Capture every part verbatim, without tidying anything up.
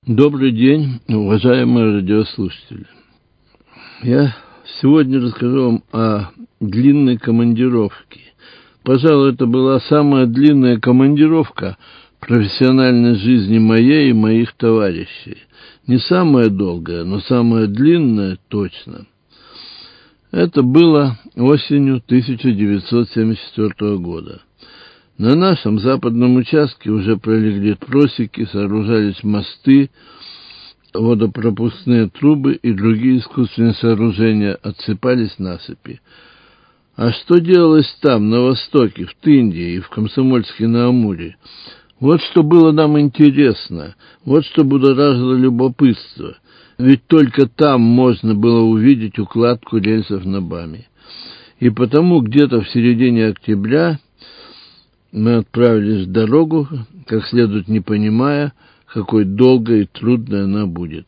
Добрый день, уважаемые радиослушатели. Я сегодня расскажу вам о длинной командировке. Пожалуй, это была самая длинная командировка в профессиональной жизни моей и моих товарищей. Не самая долгая, но самая длинная точно. Это было осенью тысяча девятьсот семьдесят четвёртого года. На нашем западном участке уже пролегли просеки, сооружались мосты, водопропускные трубы и другие искусственные сооружения, отсыпались насыпи. А что делалось там, на востоке, в Тынде и в Комсомольске-на-Амуре? Вот что было нам интересно, вот что будоражило любопытство. Ведь только там можно было увидеть укладку рельсов на БАМе. И потому где-то в середине октября мы отправились в дорогу, как следует не понимая, какой долгой и трудной она будет.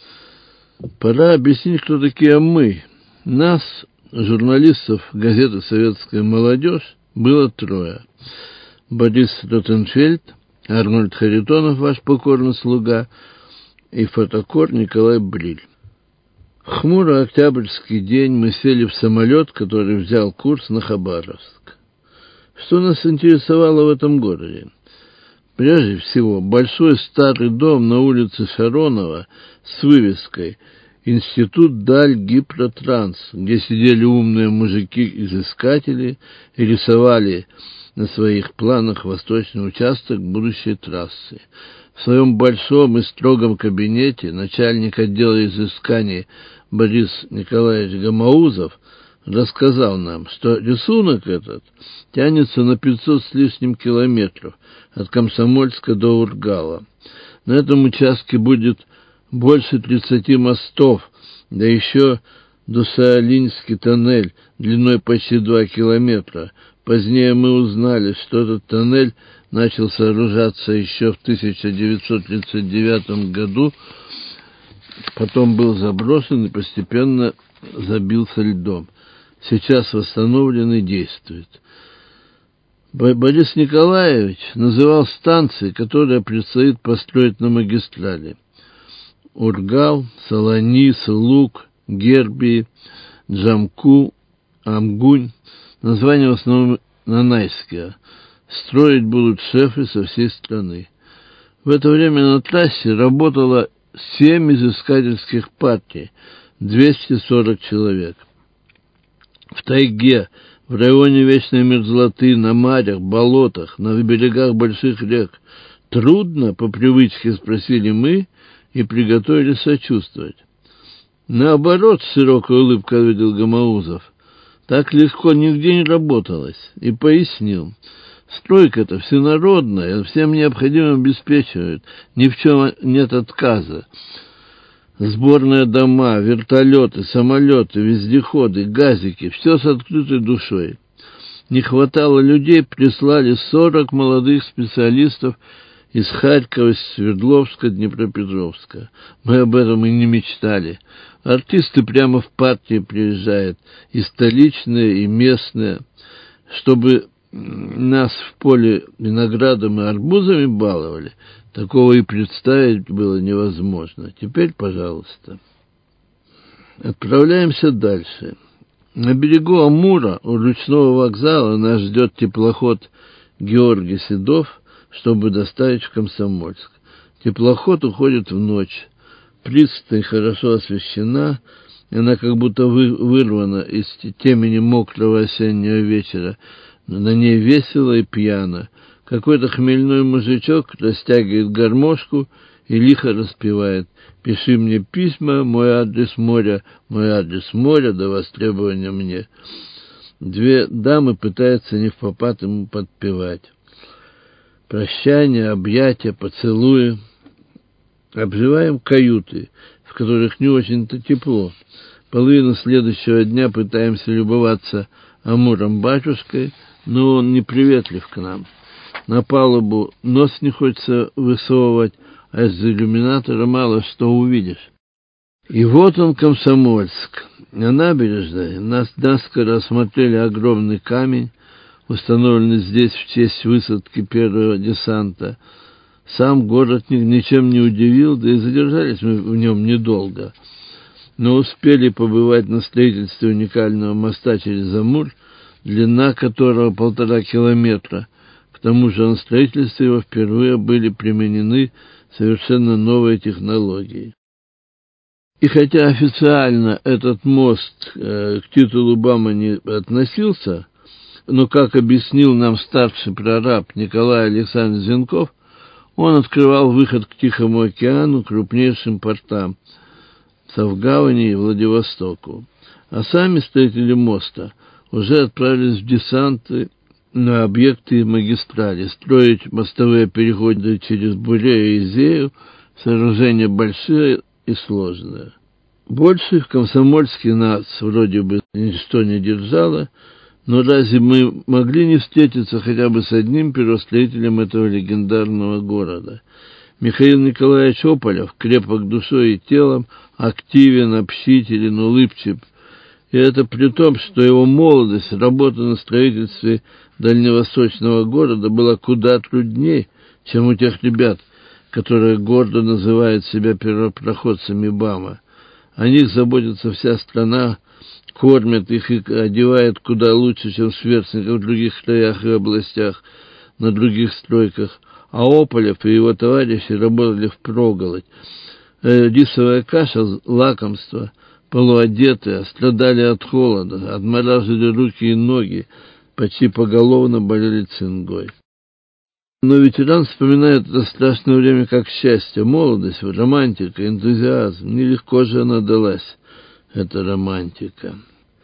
Пора объяснить, кто такие мы. Нас, журналистов газеты «Советская молодежь», было трое. Борис Ротенфельд, Арнольд Харитонов, ваш покорный слуга, и фотокор Николай Бриль. В хмурый октябрьский день мы сели в самолет, который взял курс на Хабаровск. Что нас интересовало в этом городе? Прежде всего, большой старый дом на улице Шаронова с вывеской «Институт Даль Гипротранс», где сидели умные мужики-изыскатели и рисовали на своих планах восточный участок будущей трассы. В своем большом и строгом кабинете начальник отдела изысканий Борис Николаевич Гамаузов рассказал нам, что рисунок этот тянется на пятьсот с лишним километров от Комсомольска до Ургала. На этом участке будет больше тридцати мостов, да еще Дусаалинский тоннель длиной почти два километра. Позднее мы узнали, что этот тоннель начал сооружаться еще в тысяча девятьсот тридцать девятом году, потом был заброшен и постепенно забился льдом. Сейчас восстановлен и действует. Борис Николаевич называл станции, которые предстоит построить на магистрали: Ургал, Солонис, Луг, Герби, Джамку, Амгунь. Названия в основном нанайские. Строить будут шефы со всей страны. В это время на трассе работало семь изыскательских партий, двести сорок человек. В тайге, в районе вечной мерзлоты, на марях, болотах, на берегах больших рек. Трудно, по привычке спросили мы и приготовились сочувствовать. Наоборот, с широкой улыбкой ответил Гамаузов. Так легко нигде не работалось. И пояснил. Стройка-то всенародная, всем необходимым обеспечивают, ни в чем нет отказа. Сборные дома, вертолеты, самолеты, вездеходы, газики, все с открытой душой. Не хватало людей, прислали сорок молодых специалистов из Харькова, из Свердловска, Днепропетровска. Мы об этом и не мечтали. Артисты прямо в партии приезжают, и столичные, и местные, чтобы нас в поле виноградом и арбузами баловали. Такого и представить было невозможно. Теперь, пожалуйста. Отправляемся дальше. На берегу Амура у речного вокзала нас ждет теплоход Георгий Седов, чтобы доставить в Комсомольск. Теплоход уходит в ночь. Пристань хорошо освещена, она как будто вы, вырвана из темени мокрого осеннего вечера. На ней весело и пьяно. Какой-то хмельной мужичок растягивает гармошку и лихо распевает: «Пиши мне письма, мой адрес моря, мой адрес моря, до востребования мне». Две дамы пытаются невпопад ему подпевать. Прощание, объятия, поцелуи. Обживаем каюты, в которых не очень-то тепло. Половину следующего дня пытаемся любоваться Амуром-батюшкой, но он неприветлив к нам. На палубу нос не хочется высовывать, а из иллюминатора мало что увидишь. И вот он, Комсомольск. На набережной нас наскоро осмотрели огромный камень, установленный здесь в честь высадки первого десанта. Сам город ничем не удивил, да и задержались мы в нем недолго. Но успели побывать на строительстве уникального моста через Амур, длина которого полтора километра. К тому же на строительстве его впервые были применены совершенно новые технологии. И хотя официально этот мост э, к титулу БАМа не относился, но, как объяснил нам старший прораб Николай Александрович Зенков, он открывал выход к Тихому океану, крупнейшим портам, Савгавани и Владивостоку. А сами строители моста уже отправились в десанты на объекты магистрали, строить мостовые переходы через Бурею и Изею, сооружения большие и сложные. Больше в Комсомольске нас вроде бы ничто не держало, но разве мы могли не встретиться хотя бы с одним первостроителем этого легендарного города? Михаил Николаевич Ополев, крепок душой и телом, активен, общителен, улыбчив. И это при том, что его молодость, работа на строительстве дальневосточного города была куда труднее, чем у тех ребят, которые гордо называют себя первопроходцами БАМа. О них заботится вся страна, кормят их и одевают куда лучше, чем сверстников в других краях и областях, на других стройках. А Ополев и его товарищи работали впроголодь. Рисовая каша, лакомство, полуодетые, страдали от холода, отмораживали руки и ноги, почти поголовно болели цингой. Но ветеран вспоминает это страшное время как счастье, молодость, романтика, энтузиазм. Нелегко же она далась, эта романтика.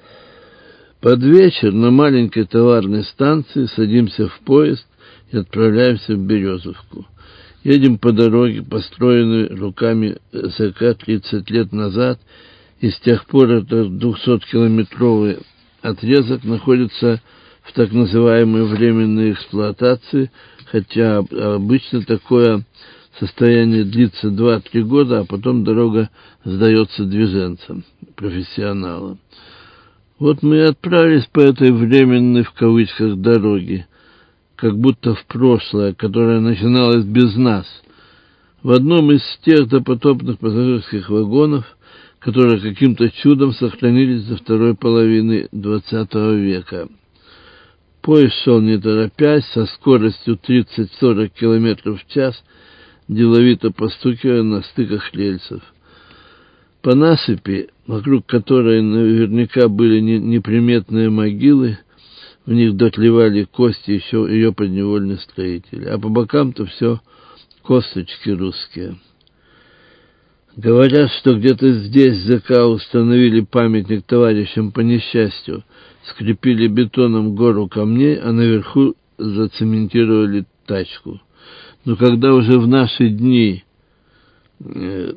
Под вечер на маленькой товарной станции садимся в поезд и отправляемся в Березовку. Едем по дороге, построенной руками СК тридцать лет назад, и с тех пор этот двухсоткилометровый отрезок находится в так называемой временной эксплуатации, хотя обычно такое состояние длится два-три года, а потом дорога сдается движенцам, профессионалам. Вот мы и отправились по этой временной, в кавычках, дороге, как будто в прошлое, которое начиналось без нас, в одном из тех допотопных пассажирских вагонов, которые каким-то чудом сохранились до второй половины двадцатого века. Поезд шел не торопясь, со скоростью тридцать-сорок километров в час, деловито постукивая на стыках рельсов. По насыпи, вокруг которой наверняка были неприметные могилы, в них дотлевали кости еще ее подневольных строителей, а по бокам-то все косточки русские. Говорят, что где-то здесь ЗК установили памятник товарищам по несчастью, скрепили бетоном гору камней, а наверху зацементировали тачку. Но когда уже в наши дни э,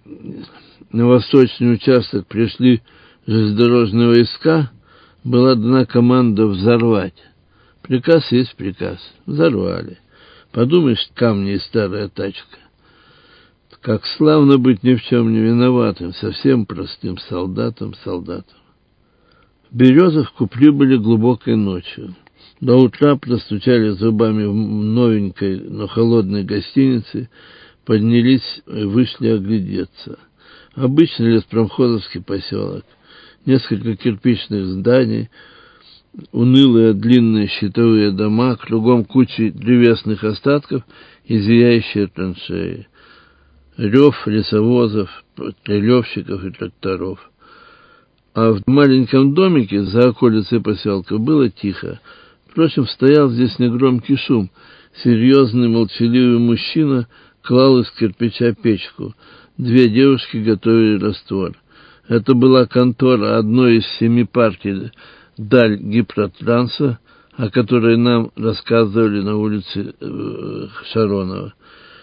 на восточный участок пришли железнодорожные войска, была дана команда взорвать. Приказ есть приказ. Взорвали. Подумаешь, камни и старая тачка. Как славно быть ни в чем не виноватым, совсем простым солдатом, солдатом. В Березовку прибыли глубокой ночью. До утра простучали зубами в новенькой, но холодной гостинице, поднялись и вышли оглядеться. Обычный леспромхозовский поселок. Несколько кирпичных зданий, унылые длинные щитовые дома, кругом кучи древесных остатков и зияющие траншеи. Рев лесовозов, трелевщиков и тракторов. А в маленьком домике за околицей поселка было тихо. Впрочем, стоял здесь негромкий шум. Серьезный, молчаливый мужчина клал из кирпича печку. Две девушки готовили раствор. Это была контора одной из семи партий «Даль Гипротранса», о которой нам рассказывали на улице Шаронова.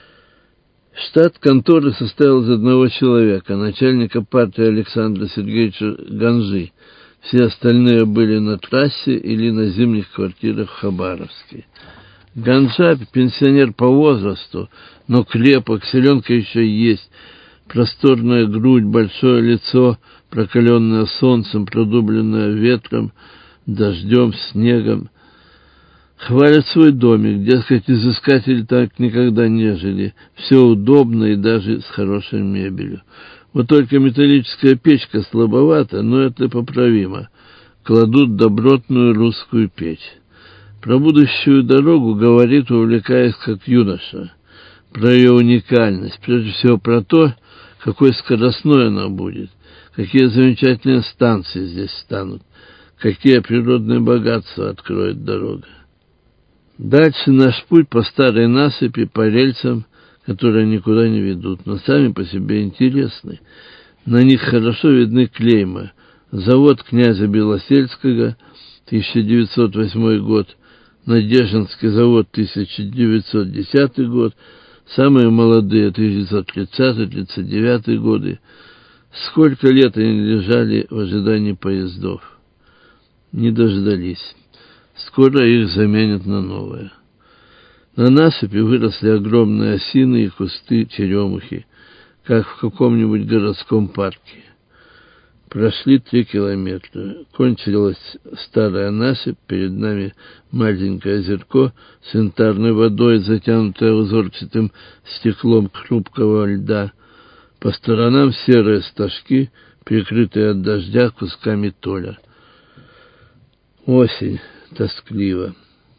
Штат конторы состоял из одного человека, начальника партии Александра Сергеевича Ганжи. Все остальные были на трассе или на зимних квартирах в Хабаровске. Ганжа, пенсионер по возрасту, но крепок, селенка еще есть, просторная грудь, большое лицо, прокаленное солнцем, продубленное ветром, дождем, снегом. Хвалят свой домик, дескать, изыскатели так никогда не жили. Все удобно и даже с хорошей мебелью. Вот только металлическая печка слабовата, но это поправимо. Кладут добротную русскую печь. Про будущую дорогу говорит, увлекаясь как юноша. Про ее уникальность, прежде всего про то, какой скоростной она будет, какие замечательные станции здесь станут, какие природные богатства откроет дорога. Дальше наш путь по старой насыпи, по рельсам, которые никуда не ведут, но сами по себе интересны. На них хорошо видны клейма. Завод князя Белосельского, тысяча девятьсот восьмой год, Надеждинский завод, тысяча девятьсот десятый год, самые молодые, тысяча девятьсот тридцатый — тридцать девятый годы. Сколько лет они лежали в ожидании поездов. Не дождались. Скоро их заменят на новое. На насыпи выросли огромные осины и кусты черемухи, как в каком-нибудь городском парке. Прошли три километра. Кончилась старая насыпь, перед нами маленькое озерко с янтарной водой, затянутое узорчатым стеклом хрупкого льда. По сторонам серые стажки, прикрытые от дождя кусками толя. Осень. Тоскливо.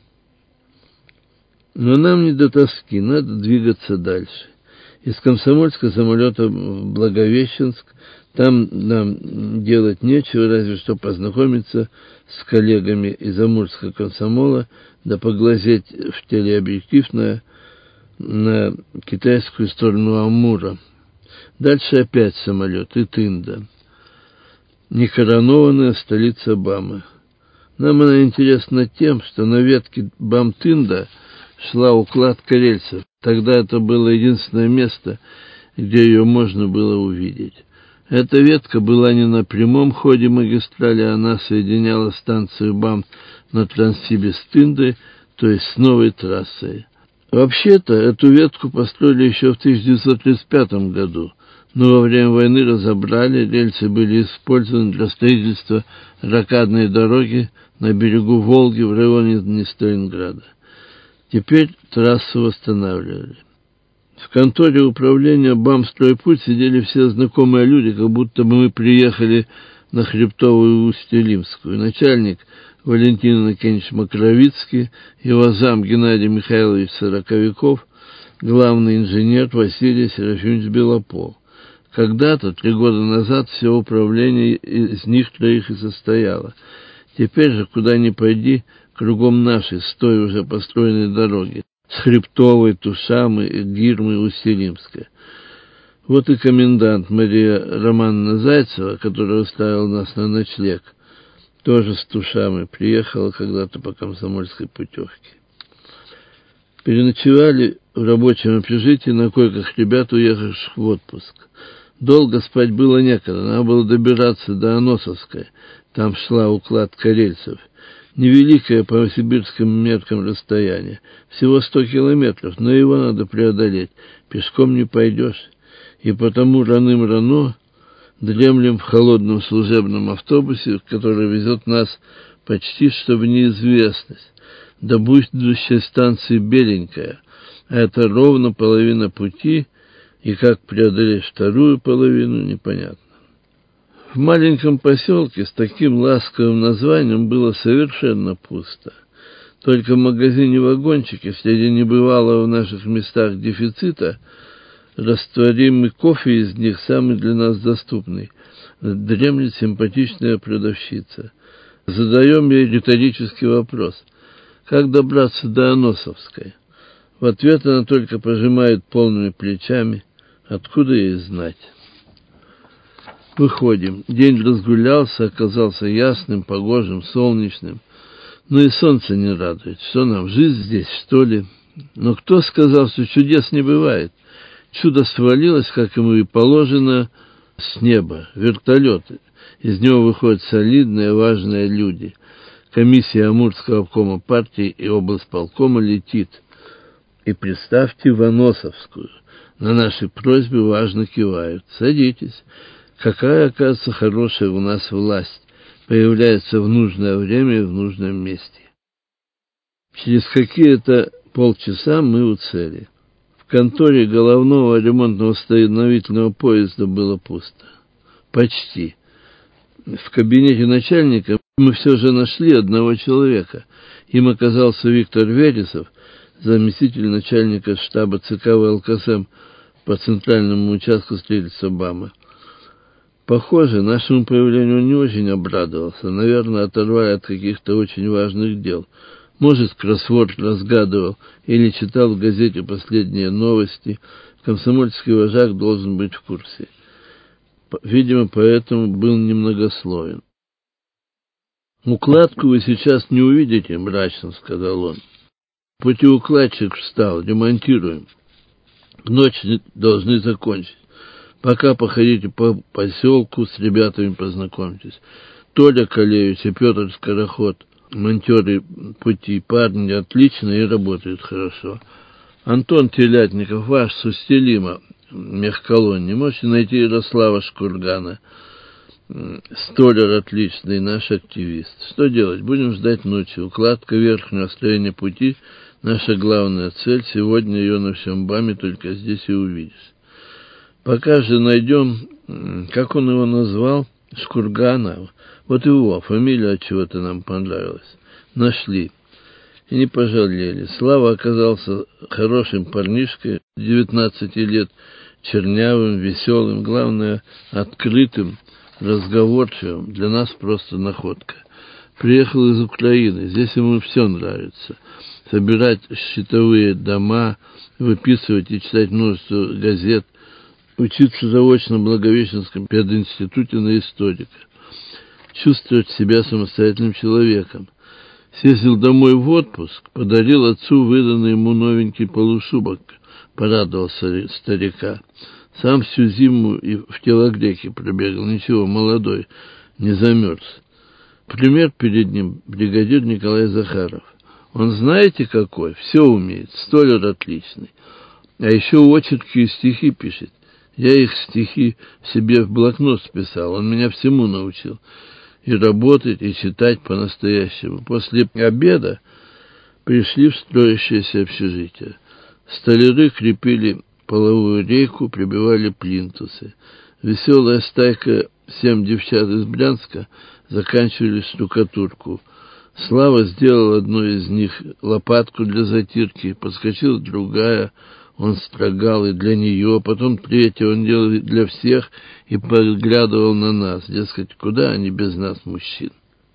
Но нам не до тоски, надо двигаться дальше. Из Комсомольска самолета в Благовещенск, там нам делать нечего, разве что познакомиться с коллегами из Амурского комсомола, да поглазеть в телеобъектив на, на китайскую сторону Амура. Дальше опять самолет и Тында. Некоронованная столица Бама. Нам она интересна тем, что на ветке Бам-Тында шла укладка рельсов. Тогда это было единственное место, где ее можно было увидеть. Эта ветка была не на прямом ходе магистрали, она соединяла станцию Бам на Транссибе с Тындой, то есть с новой трассой. Вообще-то эту ветку построили еще в тысяча девятьсот тридцать пятом году, но во время войны разобрали, рельсы были использованы для строительства рокадной дороги на берегу Волги в районе Сталинграда. Теперь трассу восстанавливали. В конторе управления Бамстройпуть сидели все знакомые люди, как будто бы мы приехали на Хребтовую Усть-Илимскую. Начальник Валентин Иннокентьевич Макровицкий, его зам Геннадий Михайлович Сороковиков, главный инженер Василий Серафимович Белопол. Когда-то, три года назад, все управление из них троих и состояло. Теперь же, куда ни пойди, кругом нашей, с той уже построенной дороги, с Хребтовой, Тушамы, Гирмы, Усть-Илимска. Вот и комендант Мария Романовна Зайцева, которая устраивала нас на ночлег, тоже с Тушамы, приехала когда-то по комсомольской путевке. Переночевали в рабочем общежитии на койках ребят, уехавших в отпуск. Долго спать было некогда, надо было добираться до Аносовской, там шла укладка рельсов. Невеликое по сибирским меркам расстояние, всего сто километров, но его надо преодолеть, пешком не пойдешь. И потому раным-рано дремлем в холодном служебном автобусе, который везет нас почти что в неизвестность, до будущей станции Беленькая, а это ровно половина пути, и как преодолеть вторую половину, непонятно. В маленьком поселке с таким ласковым названием было совершенно пусто. Только в магазине-вагончике, среди небывалого в наших местах дефицита, растворимый кофе из них, самый для нас доступный, дремлет симпатичная продавщица. Задаем ей риторический вопрос: как добраться до Аносовской? В ответ она только пожимает полными плечами. Откуда ей знать? Выходим. День разгулялся, оказался ясным, погожим, солнечным. Но и солнце не радует. Что нам, жизнь здесь, что ли? Но кто сказал, что чудес не бывает? Чудо свалилось, как ему и положено, с неба. Вертолет. Из него выходят солидные, важные люди. Комиссия Амурского обкома партии и облсполкома летит. И представьте, в Аносовскую. На наши просьбы важно кивают. Садитесь. Какая, оказывается, хорошая у нас власть. Появляется в нужное время и в нужном месте. Через какие-то полчаса мы у цели. В конторе головного ремонтно-восстановительного поезда было пусто. Почти. В кабинете начальника мы все же нашли одного человека. Им оказался Виктор Вересов, заместитель начальника штаба ЦК ВЛКСМ по центральному участку строительства БАМа. Похоже, нашему появлению он не очень обрадовался. Наверное, оторвали от каких-то очень важных дел. Может, кроссворд разгадывал или читал в газете последние новости. Комсомольский вожак должен быть в курсе. Видимо, поэтому был немногословен. «Укладку вы сейчас не увидите», — мрачно сказал он. «Путеукладчик встал, ремонтируем. К ночи должны закончить. Пока походите по поселку, с ребятами познакомьтесь. Толя Калевич и Петр Скороход, монтеры пути, парни отлично и работают хорошо. Антон Телятников, ваш с Устилима, мехколонни. Можете найти Ярослава Шкургана. Столяр отличный, наш активист. Что делать? Будем ждать ночи. Укладка верхнего строения пути — наша главная цель. Сегодня ее на всем БАМе только здесь и увидишь. Пока же найдем, как он его назвал, Шкургана. Вот его фамилия отчего-то нам понравилась. Нашли. И не пожалели. Слава оказался хорошим парнишкой, девятнадцати лет, чернявым, веселым, главное, открытым, разговорчивым. Для нас просто находка. Приехал из Украины. Здесь ему все нравится. Собирать счетовые дома, выписывать и читать множество газет, учиться заочно в Благовещенском пединституте на историка, чувствовать себя самостоятельным человеком. Съездил домой в отпуск, подарил отцу выданный ему новенький полушубок, порадовался старика. Сам всю зиму и в телогреке пробегал, ничего, молодой, не замерз. Пример перед ним бригадир Николай Захаров. Он знаете какой? Все умеет, столяр отличный. А еще очерки и стихи пишет. Я их стихи себе в блокнот списал, он меня всему научил. И работать, и читать по-настоящему. После обеда пришли в строящееся общежитие. Столяры крепили половую рейку, прибивали плинтусы. Веселая стайка, семь девчат из Брянска, заканчивали штукатурку. Слава сделал одну из них лопатку для затирки, подскочила другая, он строгал и для нее, потом третья он делал для всех и поглядывал на нас, дескать, куда они без нас, мужчин.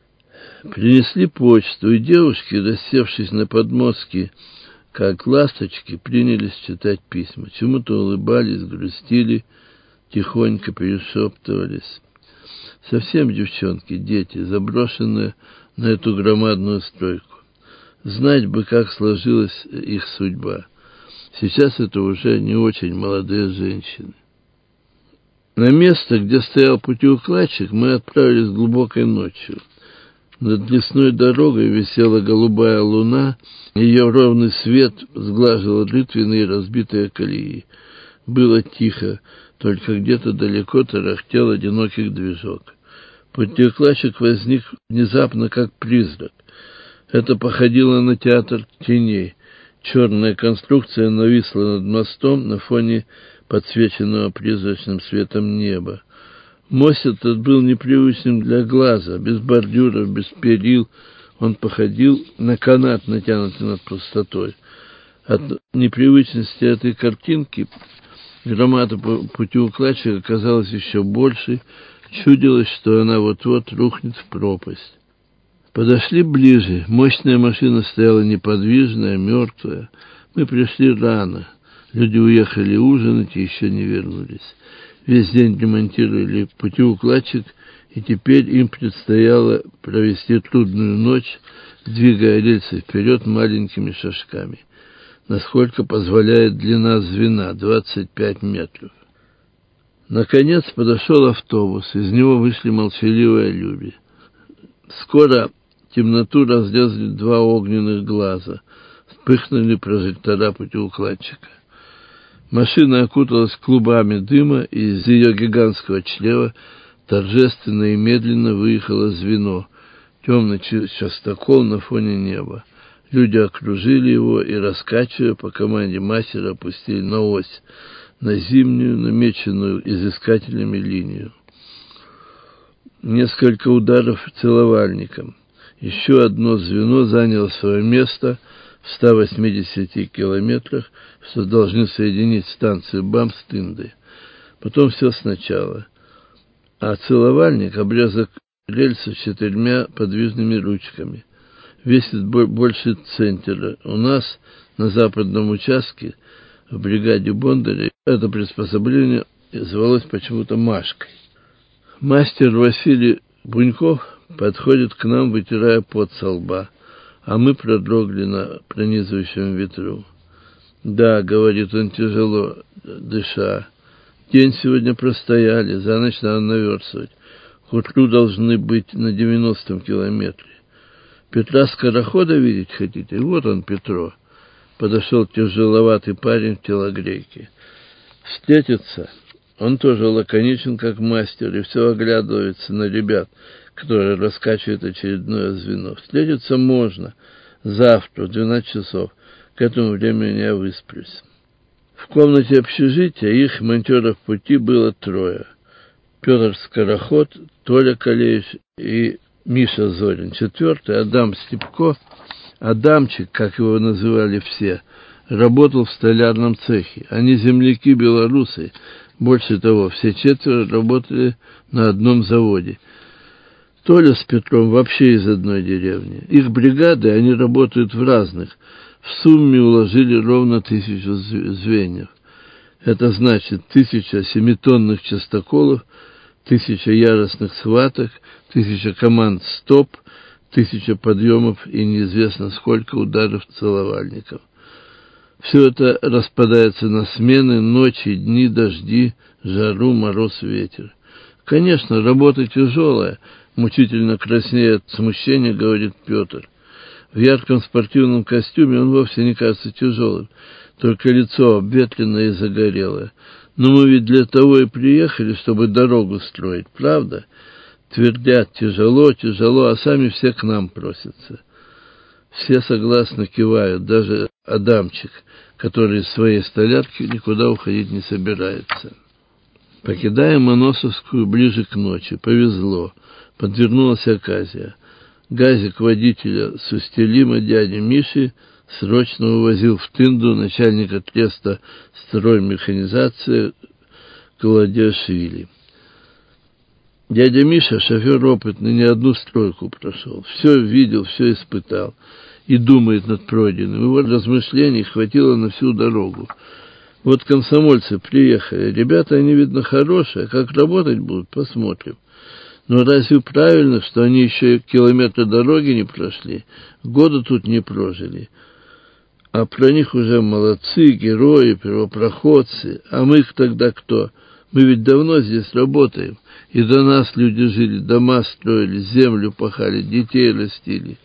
Принесли почту, и девушки, рассевшись на подмостке, как ласточки, принялись читать письма. Чему-то улыбались, грустили, тихонько перешептывались. Совсем девчонки, дети, заброшенные на эту громадную стройку. Знать бы, как сложилась их судьба. Сейчас это уже не очень молодые женщины. На место, где стоял путеукладчик, мы отправились глубокой ночью. Над лесной дорогой висела голубая луна, ее ровный свет сглаживал рытвенные разбитые колеи. Было тихо, только где-то далеко тарахтел одинокий движок. Путеукладчик возник внезапно, как призрак. Это походило на театр теней. Черная конструкция нависла над мостом на фоне подсвеченного призрачным светом неба. Мост этот был непривычным для глаза, без бордюров, без перил. Он походил на канат, натянутый над пустотой. От непривычности этой картинки громада путеукладчика казалась еще больше, чудилось, что она вот-вот рухнет в пропасть. Подошли ближе. Мощная машина стояла неподвижная, мертвая. Мы пришли рано. Люди уехали ужинать и еще не вернулись. Весь день ремонтировали путеукладчик, и теперь им предстояло провести трудную ночь, двигая рельсы вперед маленькими шажками, насколько позволяет длина звена — двадцать пять метров. Наконец подошел автобус, из него вышли молчаливые люди. Скоро темноту разрезали два огненных глаза, вспыхнули прожектора путеукладчика. Машина окуталась клубами дыма, и из ее гигантского чрева торжественно и медленно выехало звено, темный частокол на фоне неба. Люди окружили его и, раскачивая по команде мастера, опустили на ось, на зимнюю, намеченную изыскателями линию. Несколько ударов целовальником. Еще одно звено заняло свое место в ста восьмидесяти километрах, что должны соединить станцию БАМ с Тындой. Потом все сначала. А целовальник — обрезок рельса с четырьмя подвижными ручками. Весит больше центнера. У нас на западном участке в бригаде Бондаря это приспособление звалось почему-то Машкой. Мастер Василий Буньков подходит к нам, вытирая пот со лба, а мы продрогли на пронизывающем ветру. «Да», — говорит он, тяжело дыша, — «день сегодня простояли, за ночь надо наверстывать. К утру должны быть на девяностом километре. Петра Скорохода видеть хотите? Вот он, Петро». Подошел тяжеловатый парень в телогрейке. Встретиться. Он тоже лаконичен, как мастер, и все оглядывается на ребят, которые раскачивают очередное звено. Встретиться можно. Завтра в двенадцать часов. К этому времени я высплюсь. В комнате общежития их, монтеров пути, было трое. Петр Скороход, Толя Калеевич и Миша Зорин. Четвертый, Адам Степко, Адамчик, как его называли все, работал в столярном цехе. Они земляки-белорусы. Больше того, все четверо работали на одном заводе. Толя с Петром вообще из одной деревни. Их бригады, они работают в разных. В сумме уложили ровно тысячу звеньев. Это значит тысяча семитонных частоколов, тысяча яростных схваток, тысяча команд стоп, тысяча подъемов и неизвестно сколько ударов целовальников. Все это распадается на смены, ночи, дни, дожди, жару, мороз, ветер. Конечно, работа тяжелая, мучительно краснея от смущения, говорит Петр. В ярком спортивном костюме он вовсе не кажется тяжелым, только лицо обветренное и загорелое. Но мы ведь для того и приехали, чтобы дорогу строить, правда? Твердят: тяжело, тяжело, а сами все к нам просятся. Все согласно кивают, даже Адамчик, который из своей столярки никуда уходить не собирается. Покидаем Моносовскую ближе к ночи. Повезло. Подвернулась оказия. Газик водителя Сустелима, дяди Миши, срочно увозил в Тынду начальника треста строймеханизации Колодяшвили. Дядя Миша, шофер опытный, не одну стройку прошел. Все видел, все испытал и думает над пройденным. Его размышлений хватило на всю дорогу. Вот комсомольцы приехали. Ребята, они, видно, хорошие. Как работать будут, посмотрим. Но разве правильно, что они еще километра дороги не прошли, года тут не прожили? А про них уже молодцы, герои, первопроходцы. А мы-то тогда кто? Мы ведь давно здесь работаем. И до нас люди жили, дома строили, землю пахали, детей растили.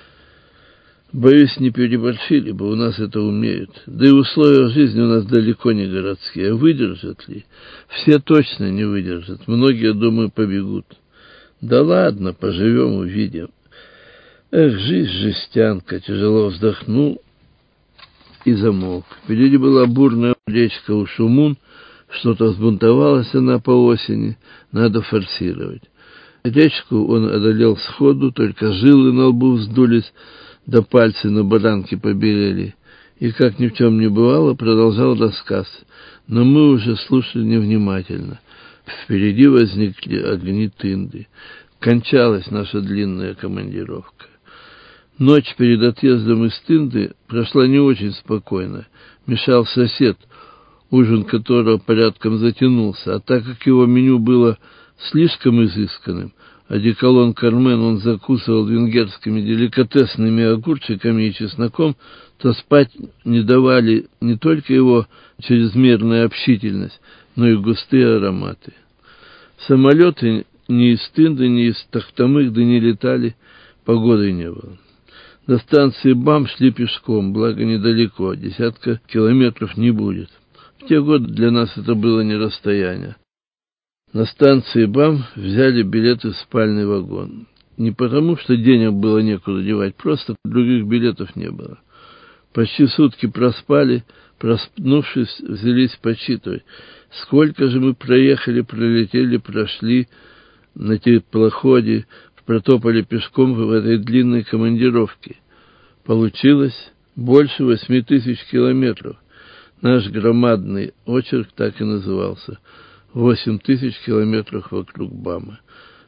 Боюсь, не переборщили бы, у нас это умеют. Да и условия жизни у нас далеко не городские. Выдержат ли? Все точно не выдержат. Многие, думаю, побегут. Да ладно, поживем, увидим. Эх, жизнь жестянка, тяжело вздохнул и замолк. Впереди была бурная речка Ушумун, что-то взбунтовалась она по осени, надо форсировать. Речку он одолел сходу, только жилы на лбу вздулись, да пальцы на баранке побелели. И, как ни в чем не бывало, продолжал рассказ, но мы уже слушали невнимательно. Впереди возникли огни Тынды. Кончалась наша длинная командировка. Ночь перед отъездом из Тынды прошла не очень спокойно. Мешал сосед, ужин которого порядком затянулся, а так как его меню было слишком изысканным, одеколон Кармен он закусывал венгерскими деликатесными огурчиками и чесноком, то спать не давали не только его чрезмерная общительность, но и густые ароматы. Самолеты ни из Тынды, ни из Тахтамыхды не летали, погоды не было. До станции БАМ шли пешком, благо недалеко, десятка километров не будет. В те годы для нас это было не расстояние. На станции БАМ взяли билеты в спальный вагон. не потому, что денег было некуда девать, просто других билетов не было. Почти сутки проспали, проснувшись, взялись подсчитывать, сколько же мы проехали, пролетели, прошли на теплоходе, протопали пешком в этой длинной командировке. Получилось больше восьми тысяч километров. Наш громадный очерк так и назывался «Восемь тысяч километров вокруг Бамы».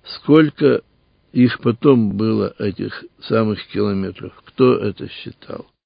Сколько их потом было, этих самых километров, кто это считал?